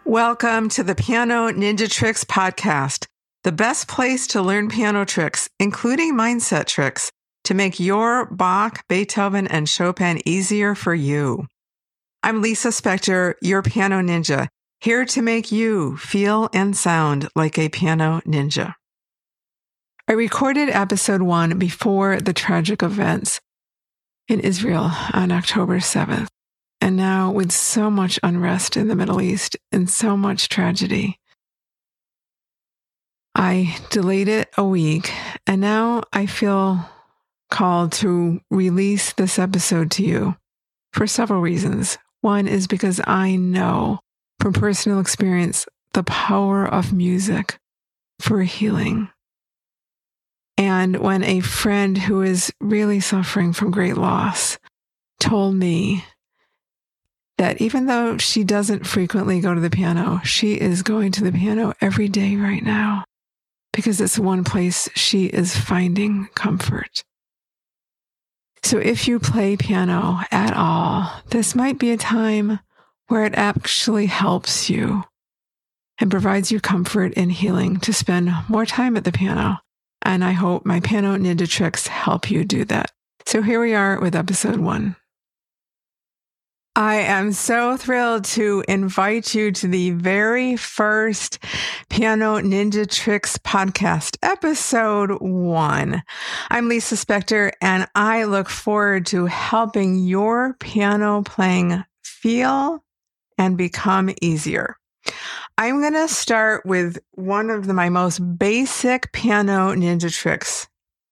Welcome to the Piano Ninja Tricks podcast, the best place to learn piano tricks, including mindset tricks, to make your Bach, Beethoven, and Chopin easier for you. I'm Lisa Spector, your piano ninja, here to make you feel and sound like a piano ninja. I recorded episode 1 before the tragic events in Israel on October 7th. And now, with so much unrest in the Middle East and so much tragedy, I delayed it a week, and now I feel called to release this episode to you for several reasons. One is because I know from personal experience the power of music for healing. And when a friend who is really suffering from great loss told me that even though she doesn't frequently go to the piano, she is going to the piano every day right now because it's one place she is finding comfort. So if you play piano at all, this might be a time where it actually helps you and provides you comfort and healing to spend more time at the piano. And I hope my Piano Ninja Tricks help you do that. So here we are with episode 1. I am so thrilled to invite you to the very first Piano Ninja Tricks podcast, episode 1. I'm Lisa Spector, and I look forward to helping your piano playing feel and become easier. I'm going to start with one of my most basic piano ninja tricks.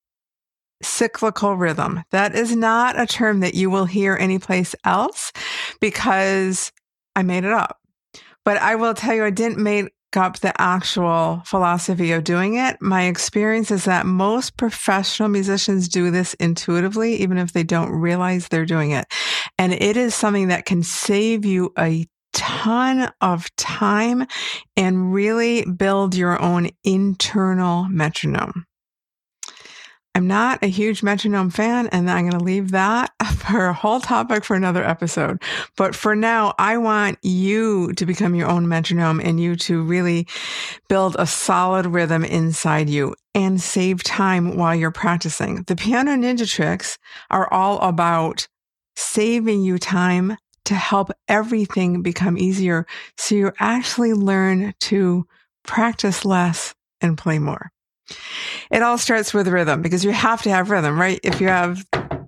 Cyclical rhythm. That is not a term that you will hear anyplace else because I made it up. But I will tell you, I didn't make up the actual philosophy of doing it. My experience is that most professional musicians do this intuitively, even if they don't realize they're doing it. And it is something that can save you a ton of time and really build your own internal metronome. I'm not a huge metronome fan, and I'm going to leave that for a whole topic for another episode. But for now, I want you to become your own metronome and you to really build a solid rhythm inside you and save time while you're practicing. The Piano Ninja Tricks are all about saving you time to help everything become easier so you actually learn to practice less and play more. It all starts with rhythm because you have to have rhythm, right? If you have,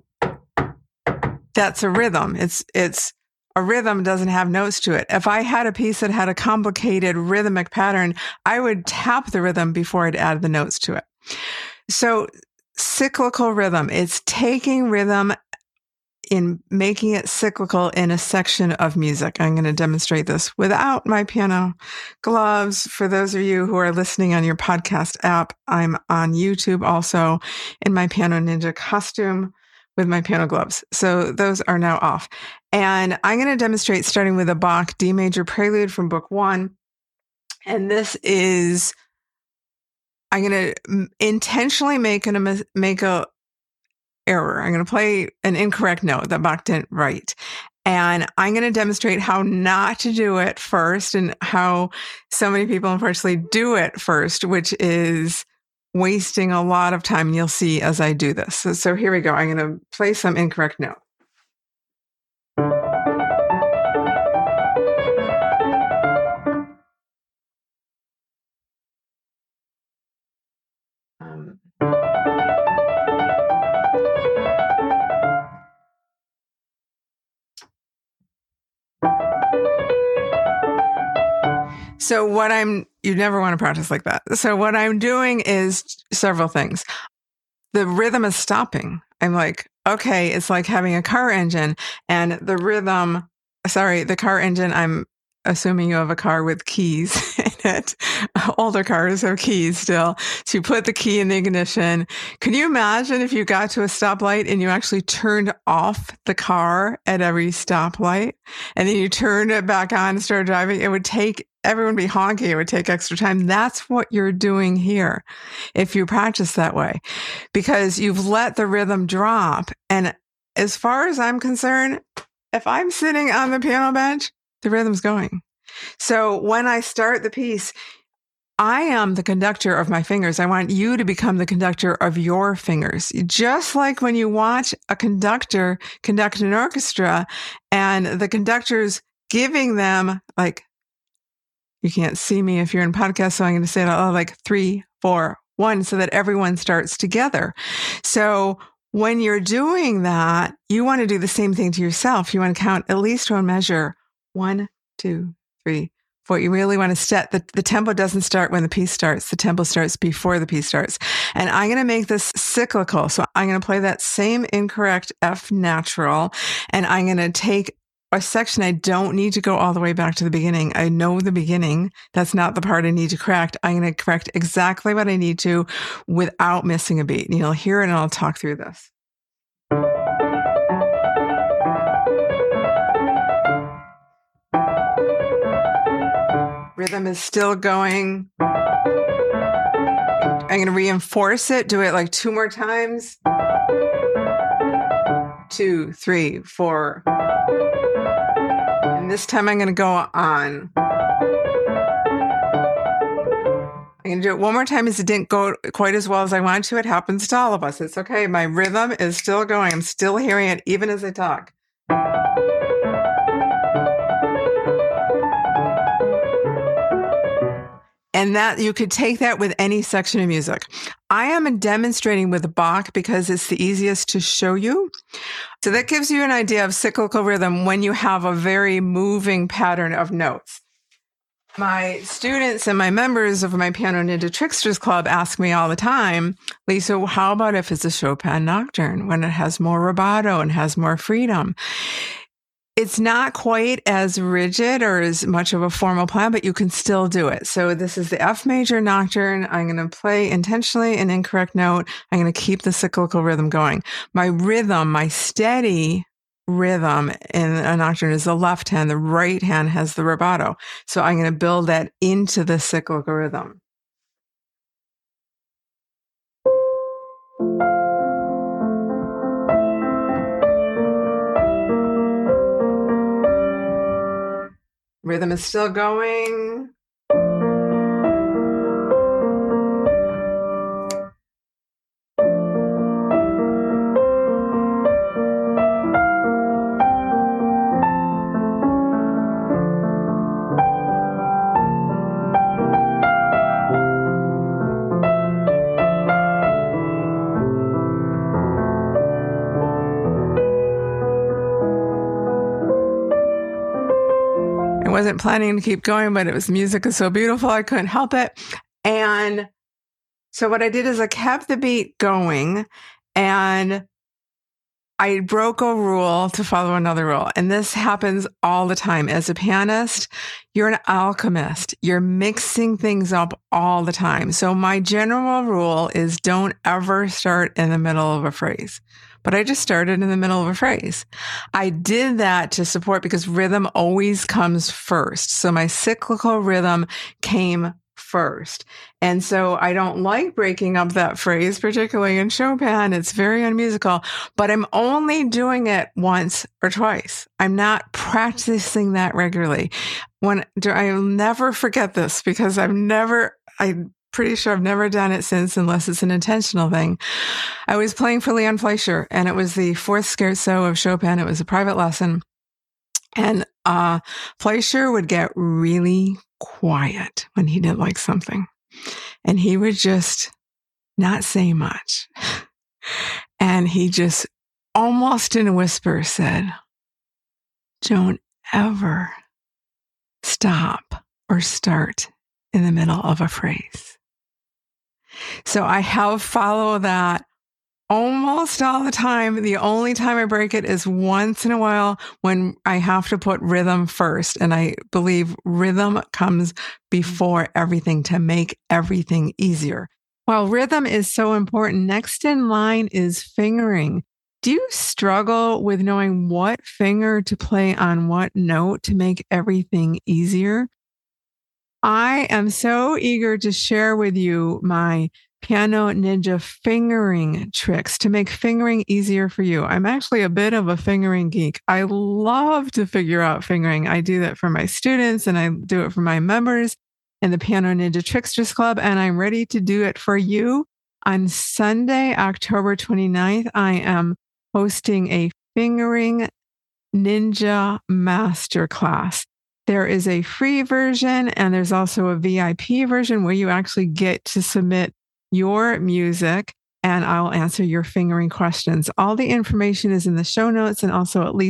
that's a rhythm. It's a rhythm doesn't have notes to it. If I had a piece that had a complicated rhythmic pattern, I would tap the rhythm before I'd add the notes to it. So cyclical rhythm, it's taking rhythm in making it cyclical in a section of music. I'm going to demonstrate this without my piano gloves. For those of you who are listening on your podcast app, I'm on YouTube also in my Piano Ninja costume with my piano gloves. So those are now off. And I'm going to demonstrate starting with a Bach D major prelude from book 1. And this is, I'm going to intentionally make a error. I'm going to play an incorrect note that Bach didn't write. And I'm going to demonstrate how not to do it first and how so many people unfortunately do it first, which is wasting a lot of time. You'll see as I do this. So here we go. I'm going to play some incorrect note. So you never want to practice like that. So what I'm doing is several things. The rhythm is stopping. I'm like, okay, it's like having a car engine and the car engine, I'm assuming you have a car with keys in it. Older cars have keys still. So you put the key in the ignition. Can you imagine if you got to a stoplight and you actually turned off the car at every stoplight and then you turned it back on and started driving? It would take everyone be honking. It would take extra time. That's what you're doing here if you practice that way, because you've let the rhythm drop. And as far as I'm concerned, if I'm sitting on the piano bench, the rhythm's going. So when I start the piece, I am the conductor of my fingers. I want you to become the conductor of your fingers. Just like when you watch a conductor conduct an orchestra and the conductor's giving them, like, you can't see me if you're in podcast, so I'm going to say it out loud, like 3, 4, 1, so that everyone starts together. So when you're doing that, you want to do the same thing to yourself. You want to count at least one measure. 1, 2, 3, 4. You really want to set the tempo doesn't start when the piece starts. The tempo starts before the piece starts. And I'm going to make this cyclical. So I'm going to play that same incorrect F natural, and I'm going to take a section. I don't need to go all the way back to the beginning. I know the beginning. That's not the part I need to correct. I'm going to correct exactly what I need to without missing a beat. And you'll hear it and I'll talk through this. Rhythm is still going. I'm going to reinforce it. Do it like 2 more times. 2, 3, 4. And this time I'm going to go on. I'm going to do it one more time as it didn't go quite as well as I wanted to. It happens to all of us. It's okay. My rhythm is still going. I'm still hearing it even as I talk. And that you could take that with any section of music. I am demonstrating with Bach because it's the easiest to show you. So that gives you an idea of cyclical rhythm when you have a very moving pattern of notes. My students and my members of my Piano Ninja Tricksters Club ask me all the time, Lisa, how about if it's a Chopin nocturne when it has more rubato and has more freedom? It's not quite as rigid or as much of a formal plan, but you can still do it. So this is the F major nocturne. I'm going to play intentionally an incorrect note. I'm going to keep the cyclical rhythm going. My rhythm, my steady rhythm in a nocturne is the left hand. The right hand has the rubato. So I'm going to build that into the cyclical rhythm. Rhythm is still going. I wasn't planning to keep going, but music is so beautiful, I couldn't help it. And so what I did is I kept the beat going and I broke a rule to follow another rule. And this happens all the time. As a pianist, you're an alchemist. You're mixing things up all the time. So my general rule is don't ever start in the middle of a phrase. But I just started in the middle of a phrase. I did that to support because rhythm always comes first. So my cyclical rhythm came first. And so I don't like breaking up that phrase, particularly in Chopin. It's very unmusical, but I'm only doing it once or twice. I'm not practicing that regularly. I'll never forget this because I'm pretty sure I've never done it since unless it's an intentional thing. I was playing for Leon Fleischer and it was the 4th scherzo of Chopin. It was a private lesson. And Fleischer would get really quiet when he didn't like something. And he would just not say much. And he just almost in a whisper said, don't ever stop or start in the middle of a phrase. So I have followed that almost all the time. The only time I break it is once in a while when I have to put rhythm first. And I believe rhythm comes before everything to make everything easier. While rhythm is so important, next in line is fingering. Do you struggle with knowing what finger to play on what note to make everything easier? I am so eager to share with you my Piano Ninja fingering tricks to make fingering easier for you. I'm actually a bit of a fingering geek. I love to figure out fingering. I do that for my students and I do it for my members in the Piano Ninja Tricksters Club, and I'm ready to do it for you. On Sunday, October 29th, I am hosting a fingering ninja masterclass. There is a free version and there's also a VIP version where you actually get to submit your music and I'll answer your fingering questions. All the information is in the show notes and also at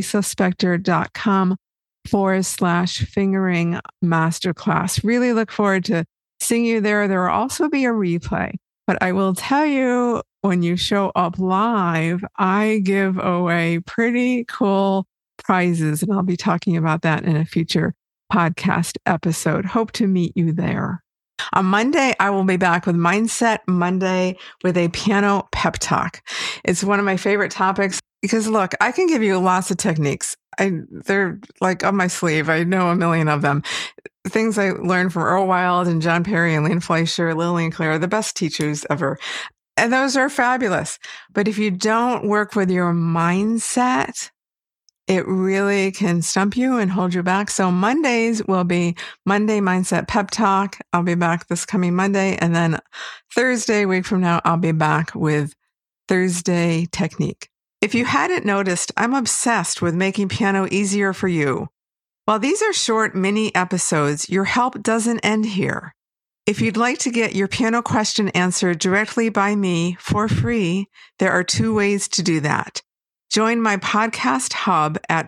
lisaspector.com/fingering masterclass. Really look forward to seeing you there. There will also be a replay, but I will tell you when you show up live, I give away pretty cool prizes and I'll be talking about that in a future podcast episode. Hope to meet you there. On Monday, I will be back with Mindset Monday with a piano pep talk. It's one of my favorite topics because look, I can give you lots of techniques. They're like up my sleeve. I know a million of them. Things I learned from Earl Wild and John Perry and Lynn Fleischer, Lillian Clare, the best teachers ever. And those are fabulous. But if you don't work with your mindset, it really can stump you and hold you back. So Mondays will be Monday Mindset Pep Talk. I'll be back this coming Monday. And then Thursday, a week from now, I'll be back with Thursday Technique. If you hadn't noticed, I'm obsessed with making piano easier for you. While these are short mini episodes, your help doesn't end here. If you'd like to get your piano question answered directly by me for free, there are 2 ways to do that. Join my podcast hub at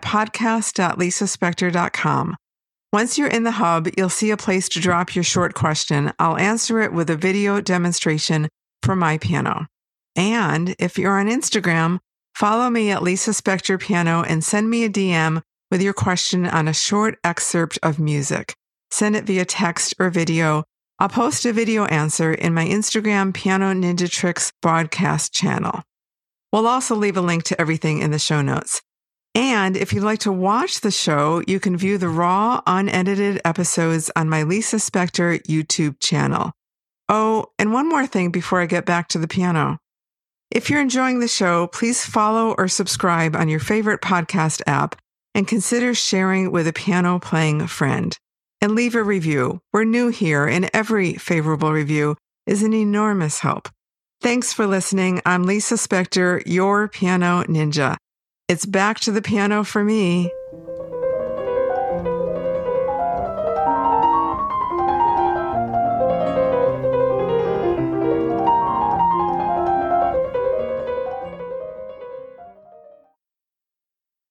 podcast.lisaspector.com. Once you're in the hub, you'll see a place to drop your short question. I'll answer it with a video demonstration for my piano. And if you're on Instagram, follow me at Lisa Spector Piano and send me a DM with your question on a short excerpt of music. Send it via text or video. I'll post a video answer in my Instagram Piano Ninja Tricks broadcast channel. We'll also leave a link to everything in the show notes. And if you'd like to watch the show, you can view the raw, unedited episodes on my Lisa Spector YouTube channel. Oh, and one more thing before I get back to the piano. If you're enjoying the show, please follow or subscribe on your favorite podcast app and consider sharing with a piano playing friend. And leave a review. We're new here, and every favorable review is an enormous help. Thanks for listening. I'm Lisa Spector, your piano ninja. It's back to the piano for me.